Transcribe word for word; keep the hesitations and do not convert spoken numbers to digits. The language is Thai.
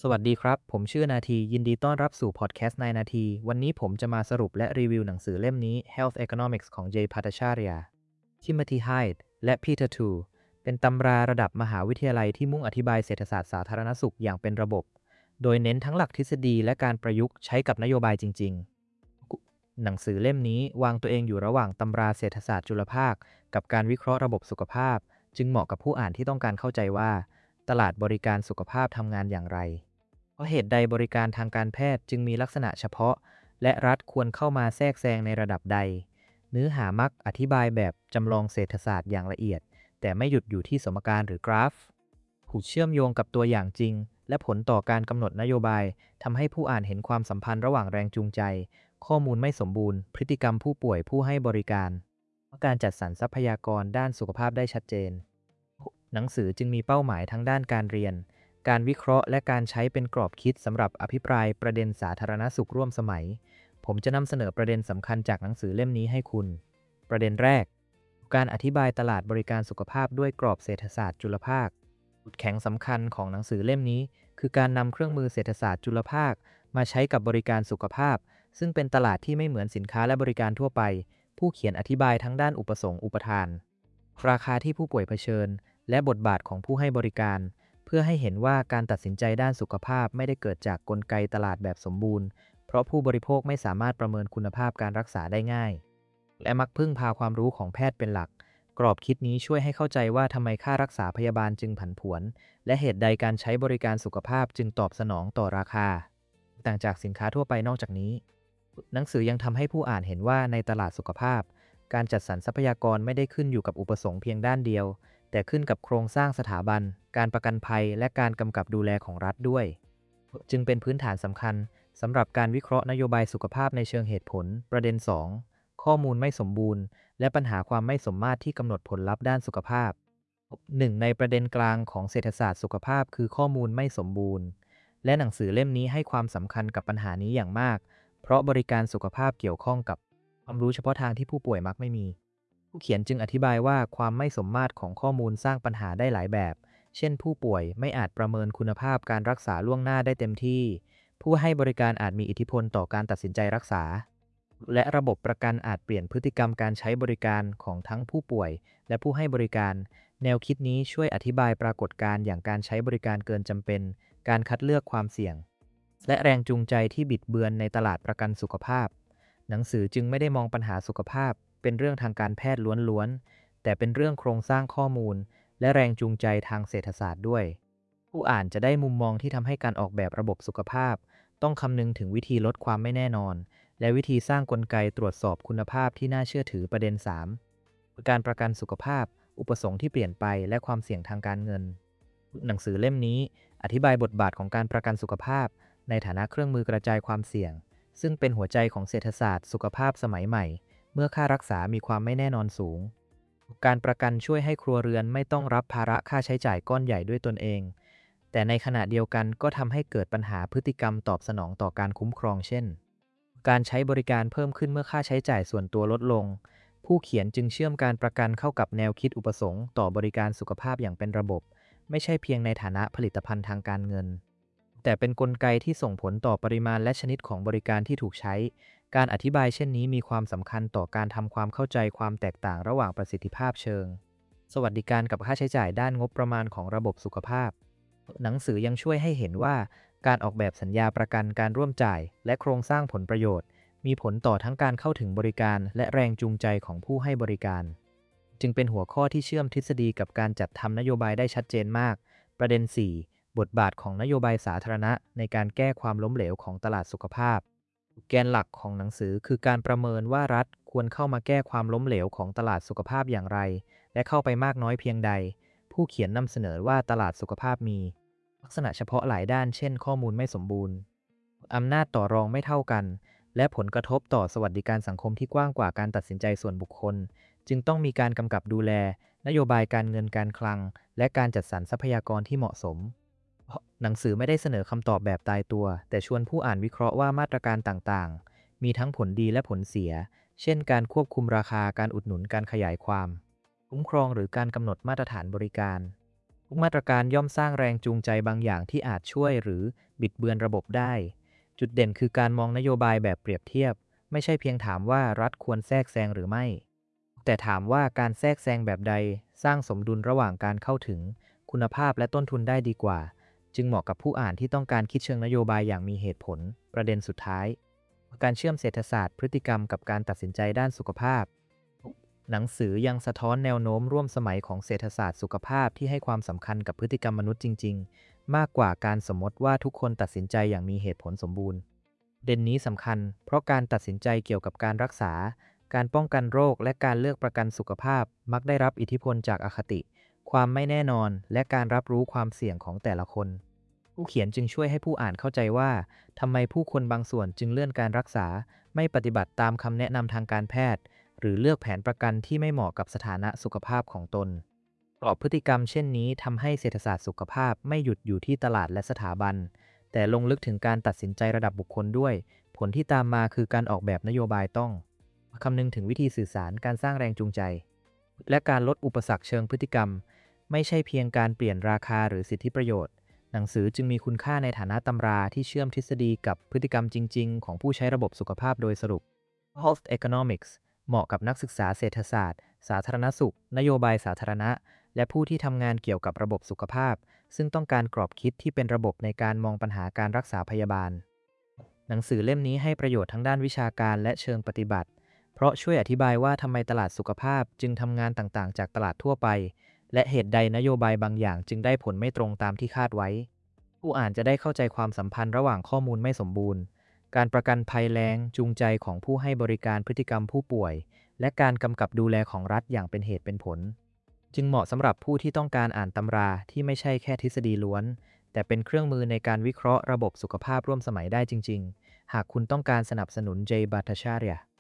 สวัสดีครับ ผมชื่อนาทียินดีต้อนรับสู่พอดแคสต์นายนาที วันนี้ผมจะมาสรุปและรีวิวหนังสือเล่มนี้ Health Economics ของ Jay Bhattacharya Timothy Hyde และ Peter Tu เป็นตำราระดับมหาวิทยาลัยที่มุ่งอธิบายเศรษฐศาสตร์สาธารณสุขอย่างเป็นระบบ โดยเน้นทั้งหลักทฤษฎีและการประยุกต์ใช้กับนโยบายจริงๆ หนังสือเล่มนี้วางตัวเองอยู่ระหว่างตำราเศรษฐศาสตร์จุลภาคกับการวิเคราะห์ระบบสุขภาพ จึงเหมาะกับผู้อ่านที่ต้องการเข้าใจว่าตลาดบริการสุขภาพทำงานอย่างไร เพราะเหตุใดบริการทางการแพทย์จึงมีลักษณะเฉพาะและรัฐควรเข้ามาแทรกแซงในระดับใดเนื้อหามักอธิบายแบบจำลองเศรษฐศาสตร์อย่างละเอียดแต่ไม่หยุดอยู่ที่สมการหรือกราฟผูกเชื่อมโยงกับตัวอย่างจริงและผลต่อการกำหนดนโยบายทำให้ผู้อ่านเห็นความสัมพันธ์ระหว่างแรงจูงใจข้อมูลไม่สมบูรณ์พฤติกรรมผู้ป่วยผู้ให้บริการการจัดสรรทรัพยากรด้านสุขภาพได้ชัดเจนหนังสือจึงมีเป้าหมายทั้งด้านการเรียนการวิเคราะห์และการใช้เป็นกรอบคิดสำหรับอภิปรายประเด็นสาธารณสุขร่วมสมัยผมจะนำเสนอประเด็นสำคัญจากหนังสือเล่มนี้ให้คุณประเด็นแรกการอธิบายตลาดบริการสุขภาพด้วยกรอบเศรษฐศาสตร์จุลภาคจุดแข็งสำคัญของหนังสือเล่มนี้คือการนำเครื่องมือเศรษฐศาสตร์จุลภาคมาใช้กับบริการสุขภาพซึ่งเป็นตลาดที่ไม่เหมือนสินค้าและบริการทั่วไปผู้เขียนอธิบายทั้งด้านอุปสงค์อุปทานราคาที่ผู้ป่วยเผชิญและบทบาทของผู้ให้บริการเพื่อให้เห็นว่าการตัดสินใจด้านสุขภาพไม่ได้เกิดจากกลไกตลาดแบบสมบูรณ์เพราะผู้บริโภคไม่สามารถประเมินคุณภาพการรักษาได้ง่ายและมักพึ่งพาความรู้ของแพทย์เป็นหลักกรอบคิดนี้ช่วยให้เข้าใจว่าทำไมค่ารักษาพยาบาลจึงผันผวนและเหตุใดการใช้บริการสุขภาพจึงตอบสนองต่อราคาต่างจากสินค้าทั่วไปนอกจากนี้หนังสือยังทำให้ผู้อ่านเห็นว่าในตลาดสุขภาพการจัดสรรทรัพยากรไม่ได้ขึ้นอยู่กับอุปสงค์เพียงด้านเดียวแต่ขึ้นกับโครงสร้างสถาบันการประกันภัยและการกำกับดูแลของรัฐด้วยจึงเป็นพื้นฐานสำคัญสำหรับการวิเคราะห์นโยบายสุขภาพในเชิงเหตุผลประเด็นสองข้อมูลไม่สมบูรณ์และปัญหาความไม่สมมาตรที่กำหนดผลลัพธ์ด้านสุขภาพหนึ่งในประเด็นกลางของเศรษฐศาสตร์สุขภาพคือข้อมูลไม่สมบูรณ์และหนังสือเล่มนี้ให้ความสำคัญกับปัญหานี้อย่างมากเพราะบริการสุขภาพเกี่ยวข้องกับความรู้เฉพาะทางที่ผู้ป่วยมักไม่มีผู้เขียนจึงอธิบายว่าความไม่สมมาตรของข้อมูลสร้างปัญหาได้หลายแบบเช่นผู้ป่วยไม่อาจประเมินคุณภาพการรักษาล่วงหน้าได้เต็มที่ผู้ให้บริการอาจมีอิทธิพลต่อการตัดสินใจรักษาและระบบประกันอาจเปลี่ยนพฤติกรรมการใช้บริการของทั้งผู้ป่วยและผู้ให้บริการแนวคิดนี้ช่วยอธิบายปรากฏการณ์อย่างการใช้บริการเกินจำเป็นการคัดเลือกความเสี่ยงและแรงจูงใจที่บิดเบือนในตลาดประกันสุขภาพหนังสือจึงไม่ได้มองปัญหาสุขภาพเป็นเรื่องทางการแพทย์ล้วนๆแต่เป็นเรื่องโครงสร้างข้อมูลและแรงจูงใจทางเศรษฐศาสตร์ด้วยผู้อ่านจะได้มุมมองที่ทำให้การออกแบบระบบสุขภาพต้องคำนึงถึงวิธีลดความไม่แน่นอนและวิธีสร้างกลไกตรวจสอบคุณภาพที่น่าเชื่อถือประเด็นสามการประกันสุขภาพอุปสงค์ที่เปลี่ยนไปและความเสี่ยงทางการเงินหนังสือเล่มนี้อธิบายบทบาทของการประกันสุขภาพในฐานะเครื่องมือกระจายความเสี่ยงซึ่งเป็นหัวใจของเศรษฐศาสตร์สุขภาพสมัยใหม่เมื่อค่ารักษามีความไม่แน่นอนสูงการประกันช่วยให้ครัวเรือนไม่ต้องรับภาระค่าใช้จ่ายก้อนใหญ่ด้วยตนเองแต่ในขณะเดียวกันก็ทำให้เกิดปัญหาพฤติกรรมตอบสนองต่อการคุ้มครองเช่นการใช้บริการเพิ่มขึ้นเมื่อค่าใช้จ่ายส่วนตัวลดลงผู้เขียนจึงเชื่อมการประกันเข้ากับแนวคิดอุปสงค์ต่อบริการสุขภาพอย่างเป็นระบบไม่ใช่เพียงในฐานะผลิตภัณฑ์ทางการเงินแต่เป็นกลไกที่ส่งผลต่อปริมาณและชนิดของบริการที่ถูกใช้การอธิบายเช่นนี้มีความสำคัญต่อการทำความเข้าใจความแตกต่างระหว่างประสิทธิภาพเชิงสวัสดิการกับค่าใช้จ่ายด้านงบประมาณของระบบสุขภาพหนังสือยังช่วยให้เห็นว่าการออกแบบสัญญาประกันการร่วมจ่ายและโครงสร้างผลประโยชน์มีผลต่อทั้งการเข้าถึงบริการและแรงจูงใจของผู้ให้บริการจึงเป็นหัวข้อที่เชื่อมทฤษฎีกับการจัดทำนโยบายได้ชัดเจนมากประเด็นสี่บทบาทของนโยบายสาธารณะในการแก้ความล้มเหลวของตลาดสุขภาพแกนหลักของหนังสือคือการประเมินว่ารัฐควรเข้ามาแก้ความล้มเหลวของตลาดสุขภาพอย่างไรและเข้าไปมากน้อยเพียงใดผู้เขียนนำเสนอว่าตลาดสุขภาพมีลักษณะเฉพาะหลายด้านเช่นข้อมูลไม่สมบูรณ์อำนาจต่อรองไม่เท่ากันและผลกระทบต่อสวัสดิการสังคมที่กว้างกว่าการตัดสินใจส่วนบุคคลจึงต้องมีการกำกับดูแลนโยบายการเงินการคลังและการจัดสรรทรัพยากรที่เหมาะสมหนังสือไม่ได้เสนอคำตอบแบบตายตัวแต่ชวนผู้อ่านวิเคราะห์ว่ามาตรการต่างๆมีทั้งผลดีและผลเสียเช่นการควบคุมราคาการอุดหนุนการขยายความคุ้มครองหรือการกำหนดมาตรฐานบริการผทุกมาตรการย่อมสร้างแรงจูงใจบางอย่างที่อาจช่วยหรือบิดเบือนระบบได้จุดเด่นคือการมองนโยบายแบบเปรียบเทียบไม่ใช่เพียงถามว่ารัฐควรแทรกแซงหรือไม่แต่ถามว่าการแทรกแซงแบบใดสร้างสมดุลระหว่างการเข้าถึงคุณภาพและต้นทุนได้ดีกว่าจึงเหมาะกับผู้อ่านที่ต้องการคิดเชิงนโยบายอย่างมีเหตุผลประเด็นสุดท้ายการเชื่อมเศรษฐศาสตร์พฤติกรรมกับการตัดสินใจด้านสุขภาพ หนังสือยังสะท้อนแนวโน้มร่วมสมัยของเศรษฐศาสตร์สุขภาพที่ให้ความสำคัญกับพฤติกรรมมนุษย์จริงๆ มากกว่าการสมมติว่าทุกคนตัดสินใจอย่างมีเหตุผลสมบูรณ์เด่นนี้สำคัญเพราะการตัดสินใจเกี่ยวกับการรักษา การป้องกันโรคและการเลือกประกันสุขภาพมักได้รับอิทธิพลจากอคติ ความไม่แน่นอนและการรับรู้ความเสี่ยงของแต่ละคน ผู้เขียนจึงช่วยให้ผู้อ่านเข้าใจว่าทำไมผู้คนบางส่วนจึงเลื่อนการรักษาไม่ปฏิบัติตามคำแนะนำทางการแพทย์ หรือเลือกแผนประกันที่ไม่เหมาะกับสถานะสุขภาพของตนกรอบพฤติกรรมเช่นนี้ทำให้เศรษฐศาสตร์สุขภาพไม่หยุดอยู่ที่ตลาดและสถาบัน แต่ลงลึกถึงการตัดสินใจระดับบุคคลด้วย ผลที่ตามมาคือการออกแบบนโยบายต้องคำนึงถึงวิธีสื่อสารการสร้างแรงจูงใจ และการลดอุปสรรคเชิงพฤติกรรม ไม่ใช่เพียงการเปลี่ยนราคาหรือสิทธิประโยชน์ หนังสือจึงมีคุณค่าในฐานะตำราที่เชื่อมทฤษฎีกับพฤติกรรมจริงๆของผู้ใช้ระบบสุขภาพโดยสรุป Health Economics เหมาะกับนักศึกษาเศรษฐศาสตร์ สาธารณสุข นโยบายสาธารณะ และผู้ที่ทำงานเกี่ยวกับระบบสุขภาพ ซึ่งต้องการกรอบคิดที่เป็นระบบในการมองปัญหาการรักษาพยาบาล หนังสือเล่มนี้ให้ประโยชน์ทั้งด้านวิชาการและเชิงปฏิบัติ เพราะช่วยอธิบายว่าทำไมตลาดสุขภาพจึงทำงานต่างๆจากตลาดทั่วไป และเหตุใดนโยบายบางอย่างจึงได้ผลไม่ตรงตามที่คาดไว้ ผู้อ่านจะได้เข้าใจความสัมพันธ์ระหว่างข้อมูลไม่สมบูรณ์ การประกันภัยแรงจูงใจของผู้ให้บริการพฤติกรรมผู้ป่วย และการกำกับดูแลของรัฐอย่างเป็นเหตุเป็นผล จึงเหมาะสำหรับผู้ที่ต้องการอ่านตำราที่ไม่ใช่แค่ทฤษฎีล้วน แต่เป็นเครื่องมือในการวิเคราะห์ระบบสุขภาพร่วมสมัยได้จริงๆ หากคุณต้องการสนับสนุน Jay Bhattacharya